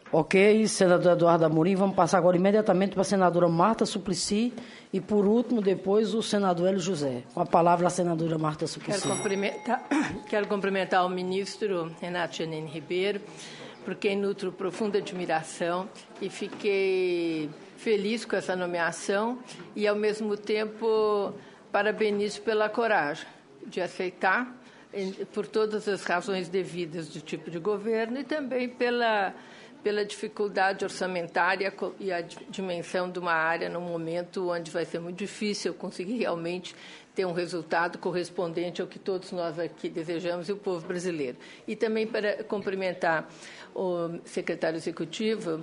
Ok, senador Eduardo Amorim. Vamos passar agora imediatamente para a senadora Marta Suplicy e, por último, depois, o senador Hélio José. Com a palavra, a senadora Marta Suplicy. Quero cumprimentar o ministro Renato Janine Ribeiro, por quem nutro profunda admiração, e fiquei feliz com essa nomeação e, ao mesmo tempo, parabenizo pela coragem de aceitar, por todas as razões devidas do tipo de governo e também pela dificuldade orçamentária e a dimensão de uma área num momento onde vai ser muito difícil conseguir realmente ter um resultado correspondente ao que todos nós aqui desejamos e o povo brasileiro. E também para cumprimentar o secretário executivo,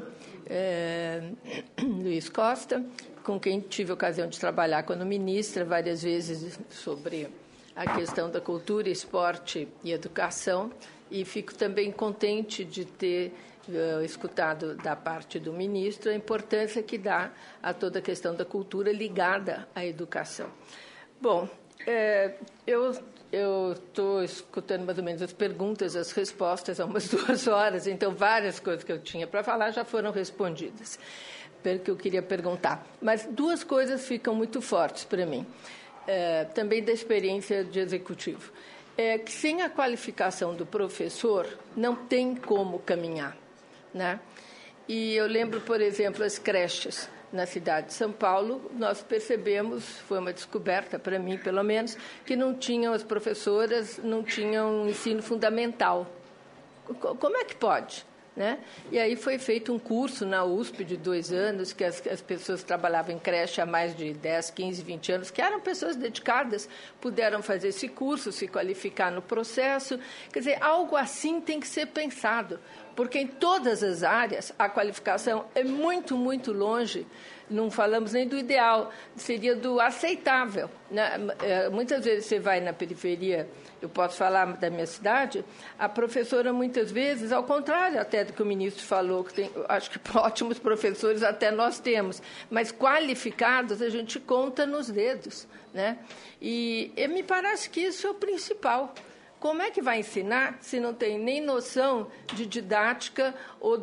Luiz Costa, com quem tive a ocasião de trabalhar quando ministra várias vezes sobre a questão da cultura, esporte e educação, e fico também contente de ter escutado da parte do ministro a importância que dá a toda a questão da cultura ligada à educação. Bom, eu estou escutando mais ou menos as perguntas, as respostas há umas 2 horas, então várias coisas que eu tinha para falar já foram respondidas, pelo que eu queria perguntar. Mas 2 coisas ficam muito fortes para mim, também da experiência de executivo. Que sem a qualificação do professor não tem como caminhar, né? E eu lembro, por exemplo, as creches na cidade de São Paulo, nós percebemos, foi uma descoberta para mim, pelo menos, que não tinham as professoras, não tinham um ensino fundamental. Como é que pode? Né? E aí foi feito um curso na USP de 2 anos, que as pessoas trabalhavam em creche há mais de 10, 15, 20 anos, que eram pessoas dedicadas, puderam fazer esse curso, se qualificar no processo. Quer dizer, algo assim tem que ser pensado, porque em todas as áreas a qualificação é muito, muito longe, não falamos nem do ideal, seria do aceitável, né? Muitas vezes você vai na periferia, eu posso falar da minha cidade, a professora muitas vezes, ao contrário até do que o ministro falou, que tem, acho que ótimos professores até nós temos, mas qualificados a gente conta nos dedos, né? E me parece que isso é o principal. Como é que vai ensinar se não tem nem noção de didática ou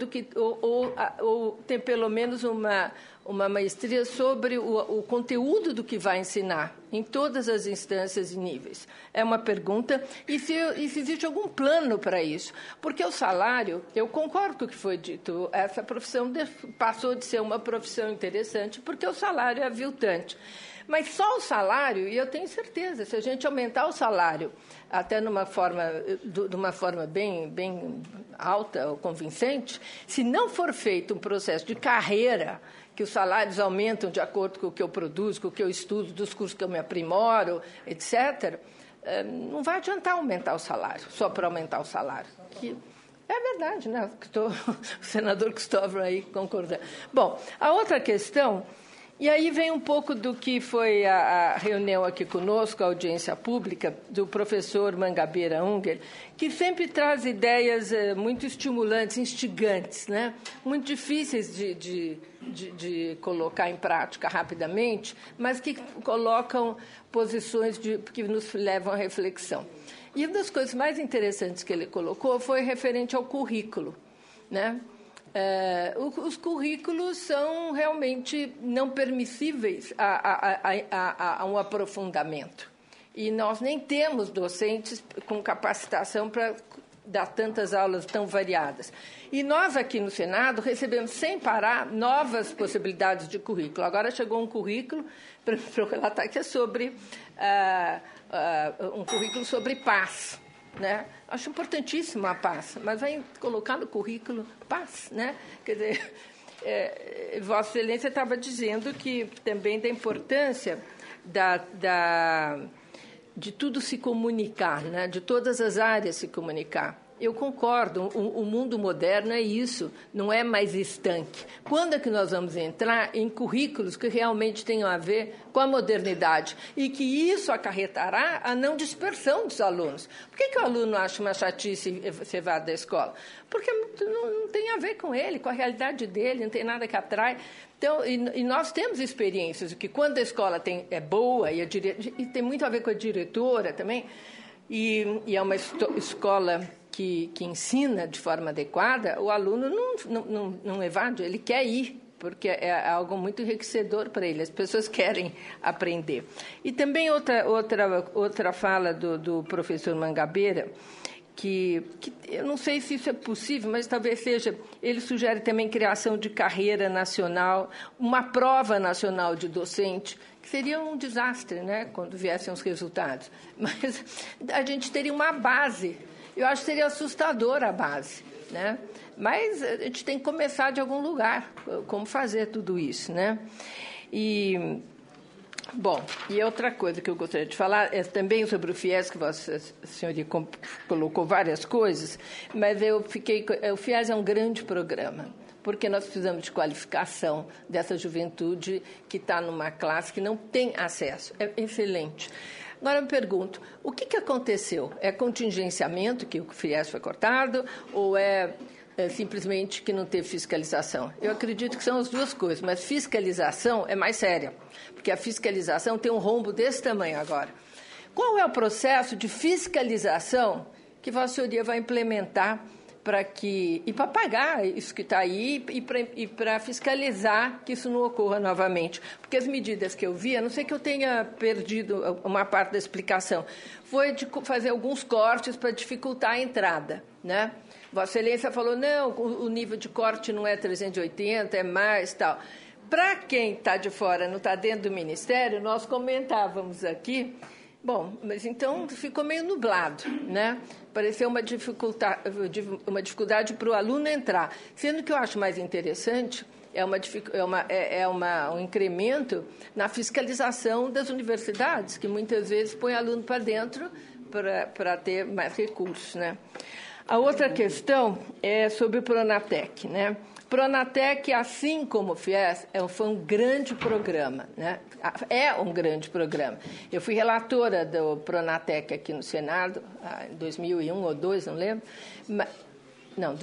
tem pelo menos uma maestria sobre o conteúdo do que vai ensinar em todas as instâncias e níveis? É uma pergunta. E se existe algum plano para isso? Porque o salário, eu concordo com o que foi dito, essa profissão passou de ser uma profissão interessante porque o salário é aviltante. Mas só o salário, e eu tenho certeza, se a gente aumentar o salário até de uma forma bem alta ou convincente, se não for feito um processo de carreira, que os salários aumentam de acordo com o que eu produzo, com o que eu estudo, dos cursos que eu me aprimoro, etc., não vai adiantar aumentar o salário, só para aumentar o salário. É verdade, né? O senador Cristóvão aí concordando. Bom, a outra questão... E aí vem um pouco do que foi a reunião aqui conosco, a audiência pública, do professor Mangabeira Unger, que sempre traz ideias muito estimulantes, instigantes, né? Muito difíceis de colocar em prática rapidamente, mas que colocam posições que nos levam à reflexão. E uma das coisas mais interessantes que ele colocou foi referente ao currículo, né? Os currículos são realmente não permissíveis a um aprofundamento. E nós nem temos docentes com capacitação para dar tantas aulas tão variadas. E nós aqui no Senado recebemos sem parar novas possibilidades de currículo. Agora chegou um currículo para eu relatar que é sobre um currículo sobre paz. Né? Acho importantíssima a paz, mas vai colocar no currículo paz, né? Quer dizer, Vossa Excelência estava dizendo que também da importância de tudo se comunicar, né? De todas as áreas se comunicar. Eu concordo, o mundo moderno é isso, não é mais estanque. Quando é que nós vamos entrar em currículos que realmente tenham a ver com a modernidade e que isso acarretará a não dispersão dos alunos? Por que o aluno acha uma chatice ser evado da escola? Porque não tem a ver com ele, com a realidade dele, não tem nada que atrai. Então, e nós temos experiências de que quando a escola é boa e tem muito a ver com a diretora também, e é uma escola que ensina de forma adequada, o aluno não evade, ele quer ir, porque é algo muito enriquecedor para ele, as pessoas querem aprender. E também outra fala do professor Mangabeira, que eu não sei se isso é possível, mas talvez seja, ele sugere também criação de carreira nacional, uma prova nacional de docente, que seria um desastre, né, quando viessem os resultados. Mas a gente teria uma base, eu acho que seria assustadora a base, né? Mas a gente tem que começar de algum lugar, como fazer tudo isso, né? Bom, e outra coisa que eu gostaria de falar é também sobre o FIES, que Vossa Senhoria colocou várias coisas, mas o FIES é um grande programa, porque nós precisamos de qualificação dessa juventude que está numa classe que não tem acesso. É excelente. Agora eu me pergunto, o que aconteceu? É contingenciamento, que o FIES foi cortado, ou é simplesmente que não teve fiscalização? Eu acredito que são as duas coisas, mas fiscalização é mais séria, porque a fiscalização tem um rombo desse tamanho agora. Qual é o processo de fiscalização que Vossa Senhoria vai implementar para pagar isso que está aí e para fiscalizar que isso não ocorra novamente? Porque as medidas que eu vi, a não ser que eu tenha perdido uma parte da explicação, foi de fazer alguns cortes para dificultar a entrada, né? Vossa Excelência falou, não, o nível de corte não é 380, é mais, tal. Para quem está de fora, não está dentro do Ministério, nós comentávamos aqui, bom, mas então ficou meio nublado, né? Pareceu uma dificuldade para o aluno entrar. Sendo que eu acho mais interessante um incremento na fiscalização das universidades, que muitas vezes põe aluno para dentro para ter mais recursos, né? A outra questão é sobre o Pronatec, né? Pronatec, assim como o FIES, foi um grande programa, né? É um grande programa. Eu fui relatora do Pronatec aqui no Senado, em 2001 ou 2002, não lembro. Não,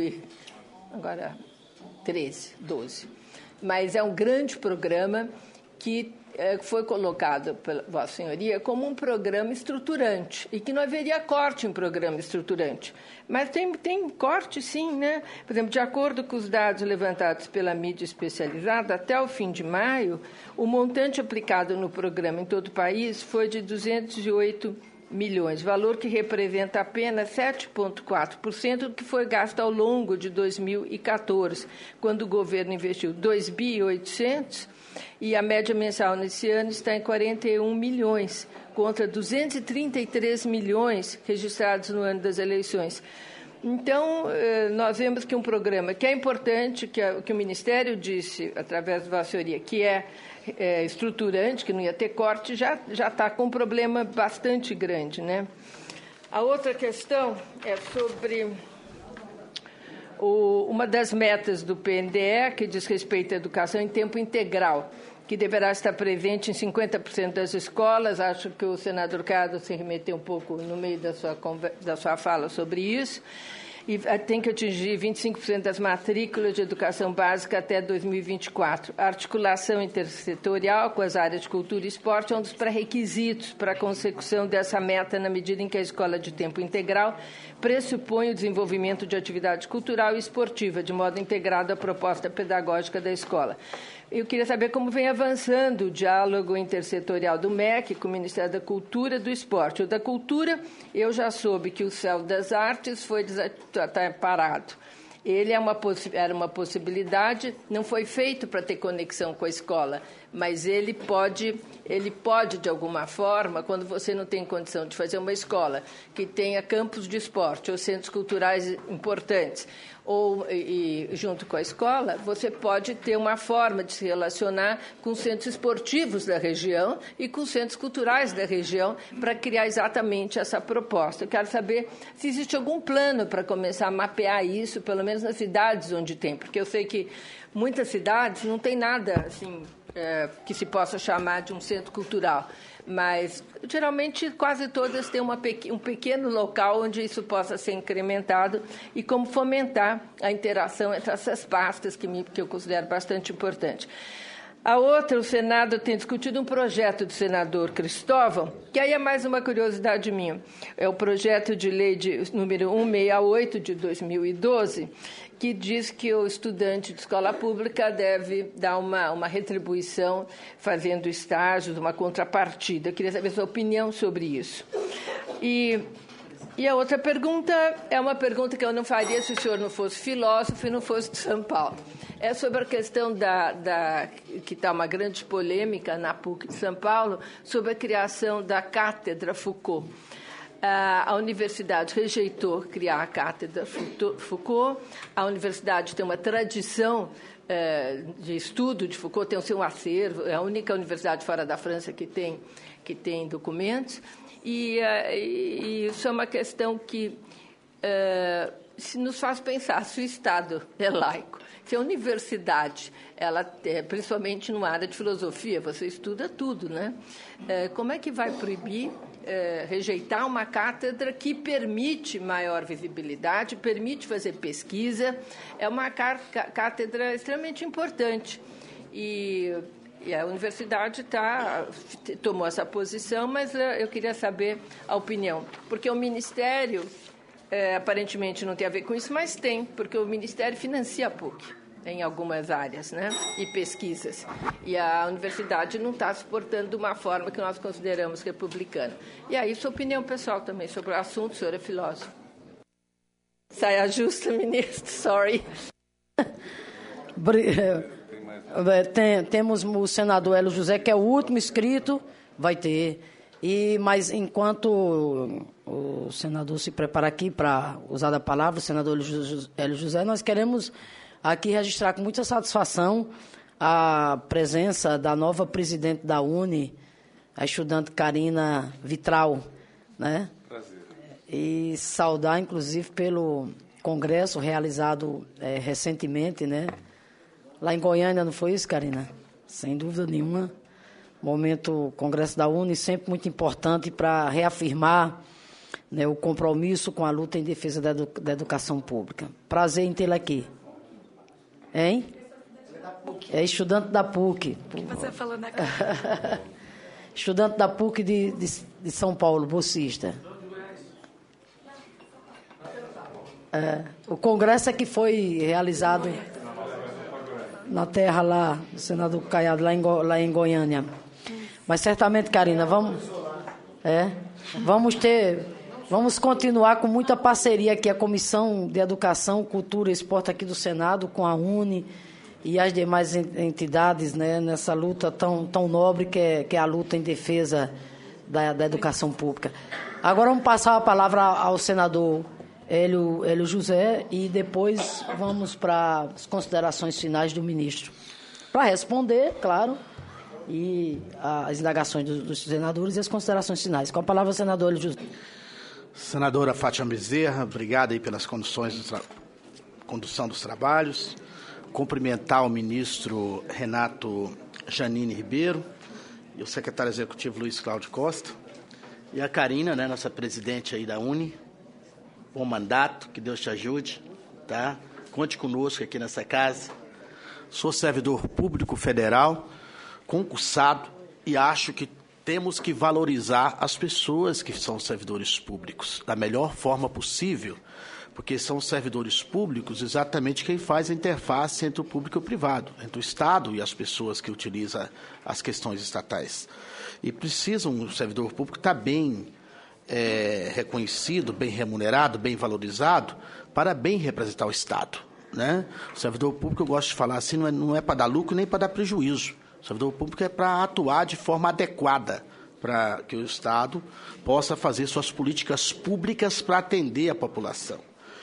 12. Mas é um grande programa que foi colocado pela Vossa Senhoria como um programa estruturante e que não haveria corte em programa estruturante. Mas tem corte, sim, né? Por exemplo, de acordo com os dados levantados pela mídia especializada, até o fim de maio, o montante aplicado no programa em todo o país foi de 208 milhões, valor que representa apenas 7,4% do que foi gasto ao longo de 2014, quando o governo investiu 2,8 bilhões e a média mensal nesse ano está em 41 milhões, contra 233 milhões registrados no ano das eleições. Então, nós vemos que um programa que é importante, que o Ministério disse, através da Vossa Senhoria, que é estruturante, que não ia ter corte, já está com um problema bastante grande, né? A outra questão é sobre uma das metas do PNDE, que diz respeito à educação em tempo integral, que deverá estar presente em 50% das escolas. Acho que o senador Cado se remeteu um pouco no meio da sua fala sobre isso. E tem que atingir 25% das matrículas de educação básica até 2024. A articulação intersetorial com as áreas de cultura e esporte é um dos pré-requisitos para a consecução dessa meta, na medida em que a escola de tempo integral pressupõe o desenvolvimento de atividade cultural e esportiva, de modo integrado à proposta pedagógica da escola. Eu queria saber como vem avançando o diálogo intersetorial do MEC com o Ministério da Cultura e do Esporte. O da Cultura, eu já soube que o Céu das Artes está parado. Ele era uma possibilidade, não foi feito para ter conexão com a escola, mas ele pode, de alguma forma, quando você não tem condição de fazer uma escola que tenha campos de esporte ou centros culturais importantes, e junto com a escola, você pode ter uma forma de se relacionar com os centros esportivos da região e com os centros culturais da região para criar exatamente essa proposta. Eu quero saber se existe algum plano para começar a mapear isso, pelo menos nas cidades onde tem, porque eu sei que muitas cidades não tem nada assim que se possa chamar de um centro cultural, mas geralmente quase todas têm um pequeno local onde isso possa ser incrementado e como fomentar a interação entre essas pastas que eu considero bastante importante. A outra, o Senado tem discutido um projeto do senador Cristóvão, que aí é mais uma curiosidade minha. É o projeto de lei número 168 de 2012, que diz que o estudante de escola pública deve dar uma retribuição fazendo estágios, uma contrapartida. Eu queria saber a sua opinião sobre isso. E a outra pergunta é uma pergunta que eu não faria se o senhor não fosse filósofo e não fosse de São Paulo. É sobre a questão que está uma grande polêmica na PUC de São Paulo, sobre a criação da Cátedra Foucault. A universidade rejeitou criar a Cátedra Foucault. A universidade tem uma tradição de estudo de Foucault, tem o seu acervo, é a única universidade fora da França que tem documentos. E isso é uma questão que nos faz pensar se o Estado é laico, se a universidade, principalmente numa área de filosofia, você estuda tudo, né? Como é que vai proibir, rejeitar uma cátedra que permite maior visibilidade, permite fazer pesquisa? É uma cátedra extremamente importante. E a universidade tomou essa posição, mas eu queria saber a opinião. Porque o Ministério, aparentemente não tem a ver com isso, mas tem, porque o Ministério financia a PUC em algumas áreas, né? E pesquisas. E a universidade não está se portando de uma forma que nós consideramos republicana. E aí, sua opinião pessoal também sobre o assunto, o senhor é filósofo. Saia justa, ministro, sorry. Temos o senador Hélio José, que é o último inscrito, vai ter. Mas enquanto o senador se prepara aqui para usar a palavra, o senador Hélio José, nós queremos aqui registrar com muita satisfação a presença da nova presidente da UNE, a estudante Karina Vitral, né? Prazer. E saudar, inclusive, pelo congresso realizado recentemente, né? Lá em Goiânia, não foi isso, Karina? Sem dúvida nenhuma. Momento, Congresso da UNE, sempre muito importante para reafirmar, né, o compromisso com a luta em defesa da educação pública. Prazer em tê-la aqui. Hein? É estudante da PUC. O que você falou na cara? Estudante da PUC de São Paulo, bolsista. O congresso é que foi realizado na terra lá, do senador Caiado, lá em Goiânia. Mas certamente, Karina, vamos continuar com muita parceria aqui, a Comissão de Educação, Cultura e Esporte aqui do Senado, com a UNE e as demais entidades, né, nessa luta tão nobre que é a luta em defesa da educação pública. Agora vamos passar a palavra ao senador Hélio José e depois vamos para as considerações finais do ministro. Para responder, claro, e as indagações dos senadores e as considerações finais. Com a palavra, o senador Hélio José. Senadora Fátima Bezerra, obrigada aí pelas condições de condução dos trabalhos. Cumprimentar o ministro Renato Janine Ribeiro e o secretário executivo Luiz Cláudio Costa. E a Karina, né, nossa presidente aí da UNE. Bom mandato, que Deus te ajude, tá? Conte conosco aqui nessa casa. Sou servidor público federal, concursado, e acho que temos que valorizar as pessoas que são servidores públicos da melhor forma possível, porque são servidores públicos exatamente quem faz a interface entre o público e o privado, entre o Estado e as pessoas que utilizam as questões estatais. E o servidor público estar bem reconhecido, bem remunerado, bem valorizado, para bem representar o Estado, né? O servidor público, eu gosto de falar assim, não é para dar lucro nem para dar prejuízo. O servidor público é para atuar de forma adequada, para que o Estado possa fazer suas políticas públicas para atender a população.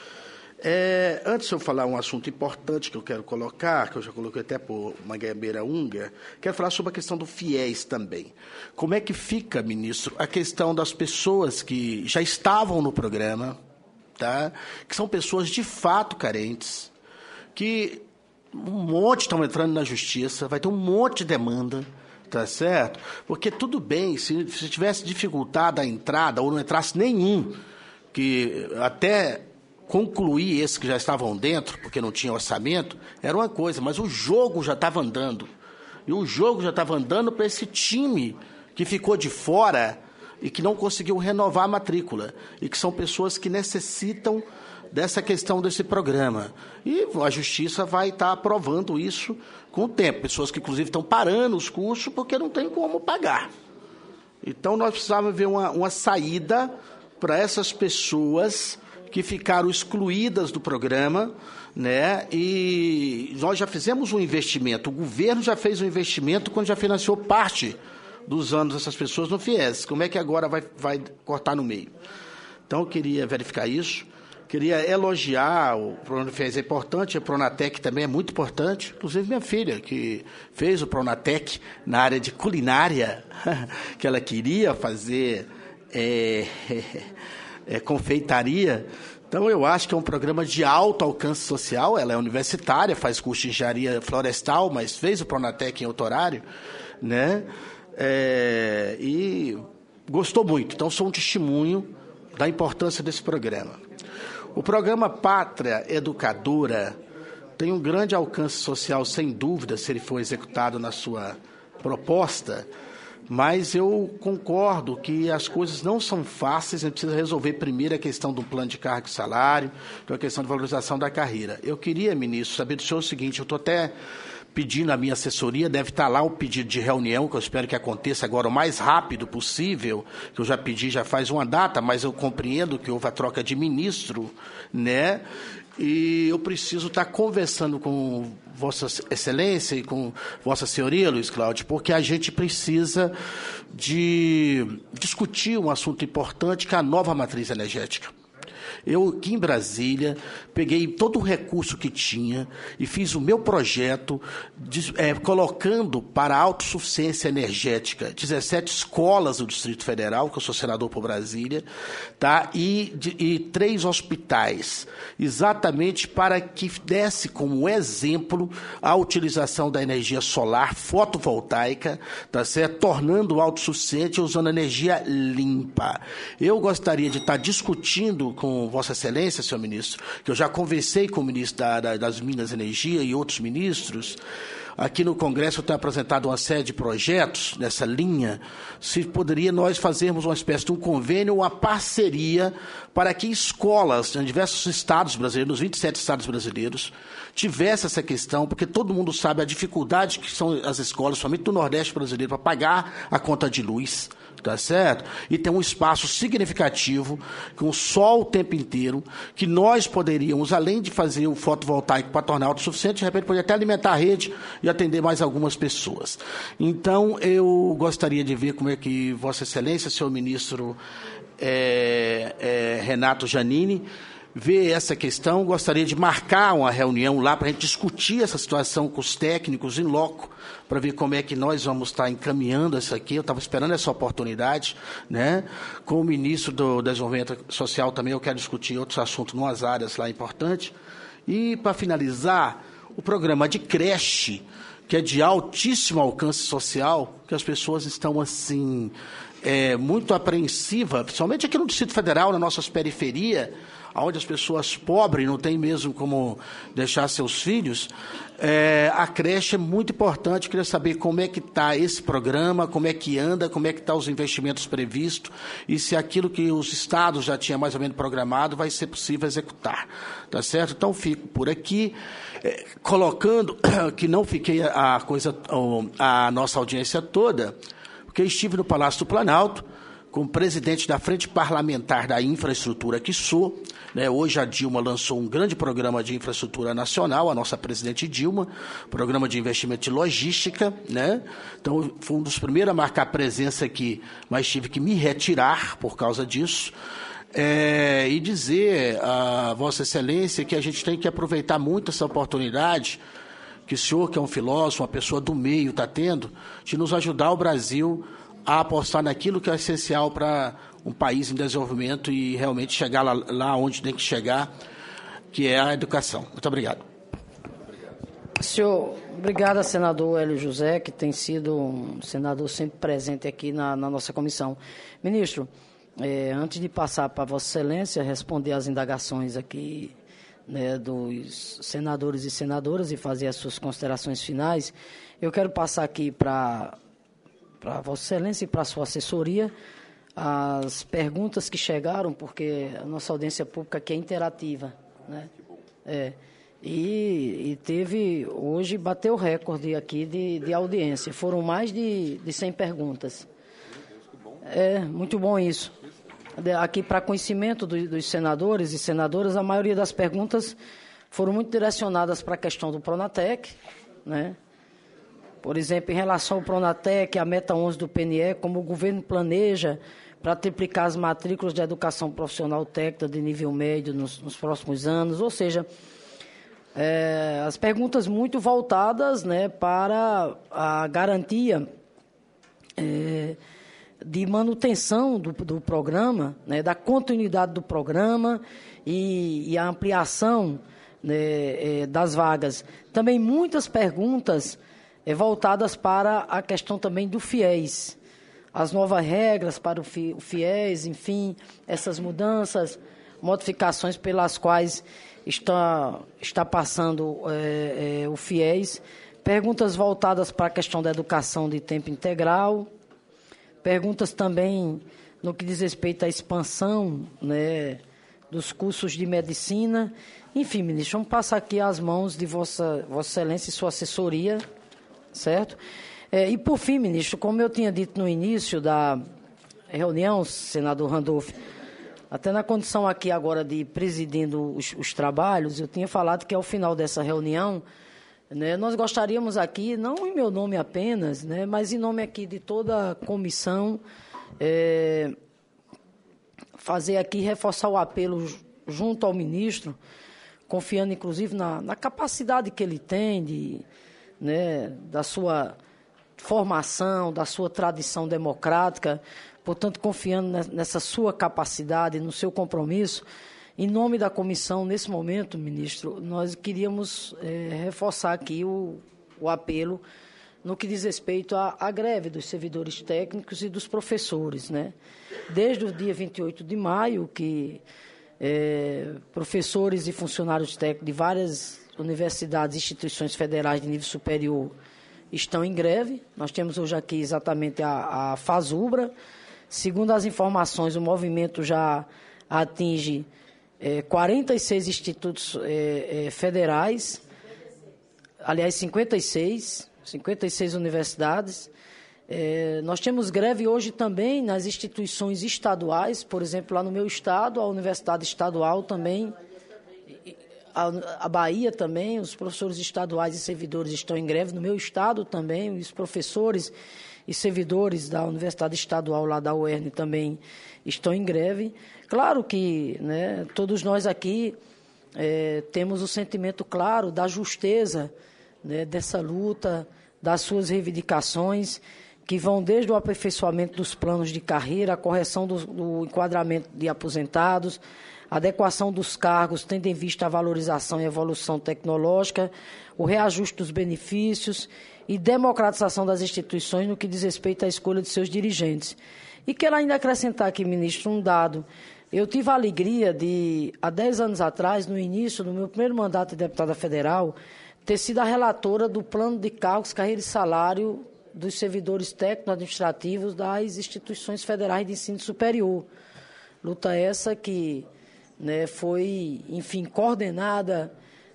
Antes de eu falar um assunto importante que eu quero colocar, que eu já coloquei até por Mangueira Unga, quero falar sobre a questão do FIES também. Como é que fica, ministro, a questão das pessoas que já estavam no programa, tá? Que são pessoas de fato carentes, que um monte estão entrando na justiça, vai ter um monte de demanda, tá certo? Porque tudo bem, se tivesse dificultado a entrada ou não entrasse nenhum, que até concluir esses que já estavam dentro, porque não tinha orçamento, era uma coisa, mas o jogo já estava andando. E o jogo já estava andando para esse time que ficou de fora e que não conseguiu renovar a matrícula. E que são pessoas que necessitam dessa questão desse programa. E a Justiça vai estar aprovando isso com o tempo. Pessoas que, inclusive, estão parando os cursos porque não tem como pagar. Então, nós precisávamos ver uma saída para essas pessoas que ficaram excluídas do programa, né? E nós já fizemos um investimento, o governo já fez um investimento quando já financiou parte dos anos dessas pessoas no FIES. Como é que agora vai cortar no meio? Então, eu queria verificar isso. Queria elogiar, o programa do FIES é importante, a Pronatec também é muito importante, inclusive minha filha, que fez o Pronatec na área de culinária, que ela queria fazer confeitaria. Então, eu acho que é um programa de alto alcance social. Ela é universitária, faz curso de engenharia florestal, mas fez o Pronatec em outro horário, né? E gostou muito. Então, sou um testemunho da importância desse programa. O programa Pátria Educadora tem um grande alcance social, sem dúvida, se ele for executado na sua proposta, mas eu concordo que as coisas não são fáceis, a gente precisa resolver primeiro a questão do plano de cargo e salário, a questão de valorização da carreira. Eu queria, ministro, saber do senhor o seguinte, eu estou até pedindo a minha assessoria, deve estar lá o pedido de reunião, que eu espero que aconteça agora o mais rápido possível, que eu já pedi já faz uma data, mas eu compreendo que houve a troca de ministro, né? E eu preciso estar conversando com Vossa Excelência e com Vossa Senhoria, Luiz Cláudio, porque a gente precisa de discutir um assunto importante, que é a nova matriz energética. Eu, aqui em Brasília, peguei todo o recurso que tinha e fiz o meu projeto colocando para a autossuficiência energética 17 escolas do Distrito Federal, que eu sou senador por Brasília, tá? E 3 hospitais, exatamente para que desse como exemplo a utilização da energia solar fotovoltaica, tá certo? Tornando autossuficiente e usando energia limpa. Eu gostaria de estar discutindo com Vossa Excelência, senhor ministro, que eu já conversei com o ministro das Minas e Energia e outros ministros. Aqui no Congresso eu tenho apresentado uma série de projetos nessa linha. Se poderia nós fazermos uma espécie de um convênio, uma parceria, para que escolas em diversos estados brasileiros, nos 27 estados brasileiros, tivesse essa questão, porque todo mundo sabe a dificuldade que são as escolas, somente do Nordeste brasileiro, para pagar a conta de luz. Tá certo? E tem um espaço significativo, com sol o tempo inteiro, que nós poderíamos, além de fazer o fotovoltaico para tornar autossuficiente, de repente poderia até alimentar a rede e atender mais algumas pessoas. Então, eu gostaria de ver como é que Vossa Excelência, senhor ministro Renato Giannini, vê essa questão. Gostaria de marcar uma reunião lá para a gente discutir essa situação com os técnicos em loco, para ver como é que nós vamos estar encaminhando isso aqui. Eu estava esperando essa oportunidade, né? Com o ministro do Desenvolvimento Social também eu quero discutir outros assuntos em umas áreas lá importantes. E, para finalizar, o programa de creche, que é de altíssimo alcance social, que as pessoas estão, assim, muito apreensivas, principalmente aqui no Distrito Federal, nas nossas periferias, onde as pessoas pobres não têm mesmo como deixar seus filhos. A creche é muito importante. Eu queria saber como é que está esse programa, como é que anda, como é que estão os investimentos previstos e se aquilo que os estados já tinham mais ou menos programado vai ser possível executar. Tá certo? Então, fico por aqui, colocando que não fiquei a nossa audiência toda, porque estive no Palácio do Planalto com o presidente da Frente Parlamentar da Infraestrutura, que sou, né? Hoje a Dilma lançou um grande programa de infraestrutura nacional, a nossa presidente Dilma, programa de investimento de logística, né? Então, fui um dos primeiros a marcar presença aqui, mas tive que me retirar por causa disso. E dizer a Vossa Excelência que a gente tem que aproveitar muito essa oportunidade que o senhor, que é um filósofo, uma pessoa do meio, está tendo, de nos ajudar o Brasil a apostar naquilo que é essencial para um país em desenvolvimento e realmente chegar lá onde tem que chegar, que é a educação. Muito obrigado. Senhor, obrigado, senador Hélio José, que tem sido um senador sempre presente aqui na nossa comissão. Ministro, antes de passar para Vossa Excelência responder às indagações aqui né, dos senadores e senadoras e fazer as suas considerações finais, eu quero passar aqui para Vossa Excelência e para a sua assessoria as perguntas que chegaram, porque a nossa audiência pública aqui é interativa, né? E teve, hoje bateu o recorde aqui de audiência, foram mais de 100 perguntas. Muito bom isso. Aqui, para conhecimento dos senadores e senadoras, a maioria das perguntas foram muito direcionadas para a questão do Pronatec, né? Por exemplo, em relação ao Pronatec, a meta 11 do PNE, como o governo planeja para triplicar as matrículas de educação profissional técnica de nível médio nos próximos anos, ou seja, as perguntas muito voltadas, né, para a garantia de manutenção do programa, né, da continuidade do programa e a ampliação, né, das vagas. Também muitas perguntas voltadas para a questão também do FIES, as novas regras para o FIES, enfim, essas mudanças, modificações pelas quais está passando o FIES, perguntas voltadas para a questão da educação de tempo integral, perguntas também no que diz respeito à expansão, né, dos cursos de medicina. Enfim, ministro, vamos passar aqui as mãos de Vossa Excelência e sua assessoria, certo? E, por fim, ministro, como eu tinha dito no início da reunião, senador Randolph, até na condição aqui agora de presidindo os trabalhos, eu tinha falado que ao final dessa reunião, né, nós gostaríamos aqui, não em meu nome apenas, né, mas em nome aqui de toda a comissão, fazer aqui, reforçar o apelo junto ao ministro, confiando inclusive na capacidade que ele tem né, da sua formação, da sua tradição democrática, portanto, confiando nessa sua capacidade, no seu compromisso. Em nome da comissão, nesse momento, ministro, nós queríamos reforçar aqui o apelo no que diz respeito à greve dos servidores técnicos e dos professores, né? Desde o dia 28 de maio, que professores e funcionários técnicos de várias universidades e instituições federais de nível superior estão em greve. Nós temos hoje aqui exatamente a FASUBRA. Segundo as informações, o movimento já atinge 46 institutos federais, aliás, 56 universidades. Nós temos greve hoje também nas instituições estaduais, por exemplo, lá no meu estado, a Universidade Estadual também, a Bahia também, os professores estaduais e servidores estão em greve, no meu estado também, os professores e servidores da Universidade Estadual lá da UERN também estão em greve. Claro que, né, todos nós aqui temos o sentimento claro da justeza, né, dessa luta, das suas reivindicações, que vão desde o aperfeiçoamento dos planos de carreira, a correção do enquadramento de aposentados, adequação dos cargos, tendo em vista a valorização e evolução tecnológica, o reajuste dos benefícios e democratização das instituições no que diz respeito à escolha de seus dirigentes. E quero ainda acrescentar aqui, ministro, um dado. Eu tive a alegria de, há 10 anos atrás, no início do meu primeiro mandato de deputada federal, ter sido a relatora do plano de cargos, carreira e salário dos servidores técnico-administrativos das instituições federais de ensino superior. Luta essa que, né, foi, enfim, coordenada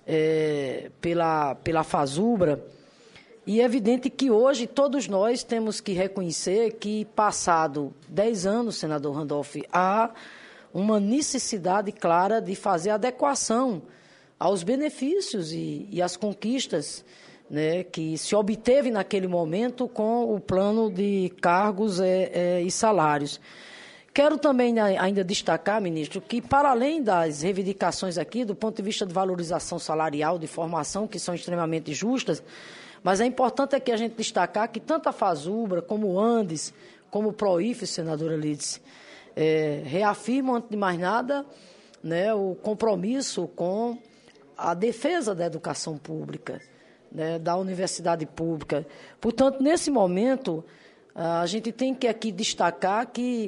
pela FASUBRA. E é evidente que hoje todos nós temos que reconhecer que, passado 10 anos, senador Randolph, há uma necessidade clara de fazer adequação aos benefícios e às conquistas, né, que se obteve naquele momento com o plano de cargos e salários. Quero também ainda destacar, ministro, que para além das reivindicações aqui, do ponto de vista de valorização salarial, de formação, que são extremamente justas, mas é importante aqui a gente destacar que tanto a FASUBRA, como o ANDES, como o PROIF, senadora Lídice, reafirmam, antes de mais nada, né, o compromisso com a defesa da educação pública, né, da universidade pública. Portanto, nesse momento, a gente tem que aqui destacar que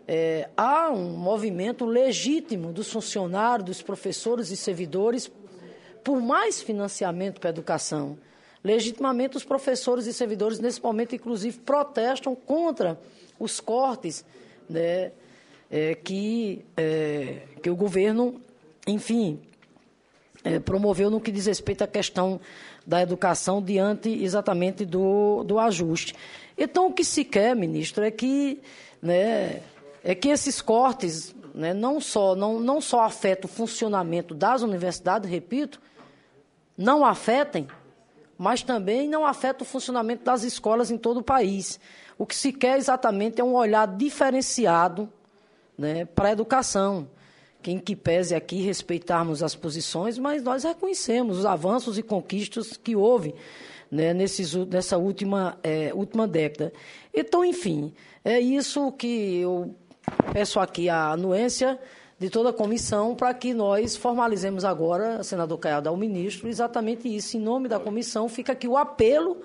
há um movimento legítimo dos funcionários, dos professores e servidores por mais financiamento para a educação. Legitimamente, os professores e servidores, nesse momento, inclusive, protestam contra os cortes, né, que o governo, enfim, promoveu no que diz respeito à questão da educação diante exatamente do ajuste. Então, o que se quer, ministro, é que esses cortes, né, não só afetam o funcionamento das universidades, repito, não afetem, mas também não afeta o funcionamento das escolas em todo o país. O que se quer exatamente é um olhar diferenciado, né, para a educação, em que pese aqui respeitarmos as posições, mas nós reconhecemos os avanços e conquistas que houve, né, nessa última década. Então, enfim, é isso que eu peço aqui a anuência de toda a comissão para que nós formalizemos agora, senador Caiado, ao ministro, exatamente isso. Em nome da comissão, fica aqui o apelo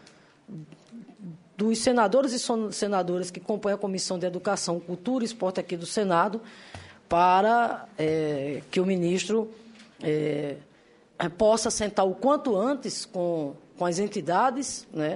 dos senadores e senadoras que compõem a Comissão de Educação, Cultura e Esporte aqui do Senado, para que o ministro possa sentar o quanto antes com as entidades, né,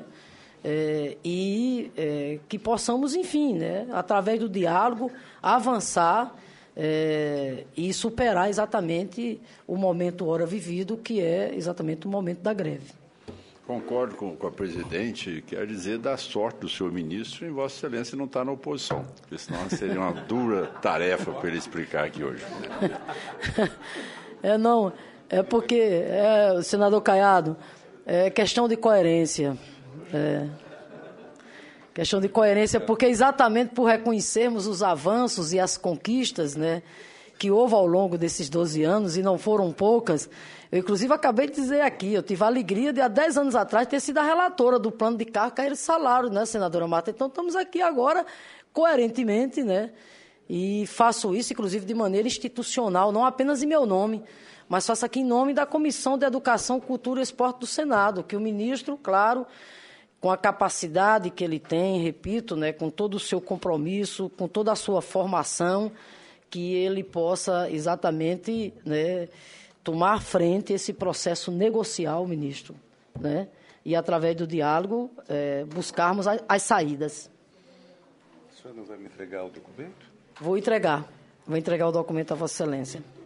e que possamos, enfim, né, através do diálogo, avançar e superar exatamente o momento hora vivido, que é exatamente o momento da greve. Concordo com a presidente, quer dizer, da sorte do senhor ministro em Vossa Excelência não estar na oposição, porque senão seria uma dura tarefa para ele explicar aqui hoje. Não, é porque, senador Caiado, é questão de coerência. Questão de coerência, porque exatamente por reconhecermos os avanços e as conquistas, né, que houve ao longo desses 12 anos, e não foram poucas. Eu, inclusive, acabei de dizer aqui, eu tive a alegria de, há 10 anos atrás, ter sido a relatora do plano de carga e salário, né, senadora Marta? Então, estamos aqui agora, coerentemente, né, e faço isso, inclusive, de maneira institucional, não apenas em meu nome, mas faço aqui em nome da Comissão de Educação, Cultura e Esporte do Senado, que o ministro, claro, com a capacidade que ele tem, repito, né, com todo o seu compromisso, com toda a sua formação, que ele possa exatamente, né, tomar frente a esse processo negocial, ministro, né, e, através do diálogo, buscarmos as saídas. O senhor não vai me entregar o documento? Vou entregar o documento a Vossa Excelência.